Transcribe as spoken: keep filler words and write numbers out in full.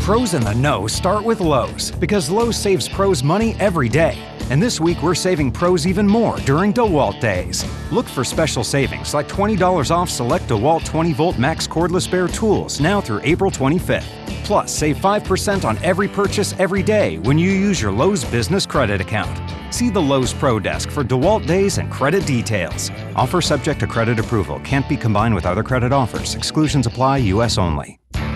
Pros in the know start with Lowe's, because Lowe's saves pros money every day. And this week, we're saving pros even more during DeWalt Days. Look for special savings like twenty dollars off select DeWalt twenty volt max cordless bare tools now through April twenty-fifth. Plus, save five percent on every purchase every day when you use your Lowe's Business Credit account. See the Lowe's Pro Desk for DeWalt Days and credit details. Offer subject to credit approval. Can't be combined with other credit offers. Exclusions apply. U S only.